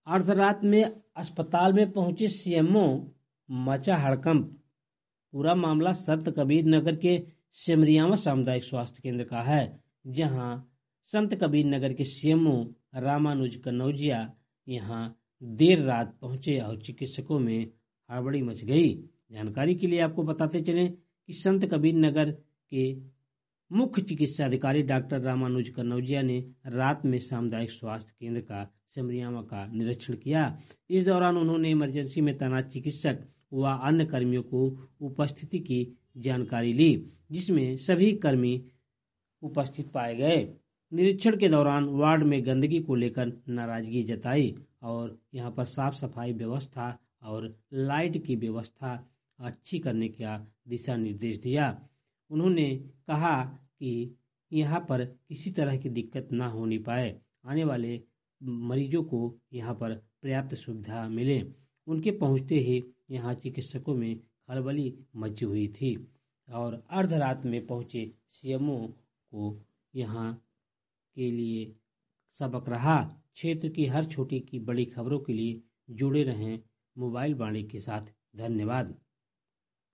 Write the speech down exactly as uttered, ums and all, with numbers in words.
अर्धरात में अस्पताल में पहुंचे सीएमओ, मचा हड़कंप। पूरा मामला संत कबीर नगर के सिमरियावा सामुदायिक स्वास्थ्य केंद्र का है, जहां संत कबीर नगर के सीएमओ रामानुज कन्नौजिया यहां देर रात पहुंचे और चिकित्सकों में हड़बड़ी मच गई। जानकारी के लिए आपको बताते चलें कि संत कबीर नगर के मुख्य चिकित्सा अधिकारी डॉक्टर रामानुज कन्नौजिया ने रात में सामुदायिक स्वास्थ्य केंद्र का सिमरियावा का निरीक्षण किया। इस दौरान उन्होंने इमरजेंसी में तैनात चिकित्सक व अन्य कर्मियों को उपस्थिति की जानकारी ली, जिसमें सभी कर्मी उपस्थित पाए गए। निरीक्षण के दौरान वार्ड में गंदगी को लेकर नाराजगी जताई और यहां पर साफ सफाई व्यवस्था और लाइट की व्यवस्था अच्छी करने का दिशा निर्देश दिया। उन्होंने कहा कि यहाँ पर किसी तरह की दिक्कत ना होने पाए, आने वाले मरीजों को यहाँ पर पर्याप्त सुविधा मिले। उनके पहुँचते ही यहाँ चिकित्सकों में खलबली मची हुई थी और अर्धरात में पहुँचे सीएमओ को यहाँ के लिए सबक रहा। क्षेत्र की हर छोटी की बड़ी खबरों के लिए जुड़े रहें मोबाइल वाणी के साथ। धन्यवाद।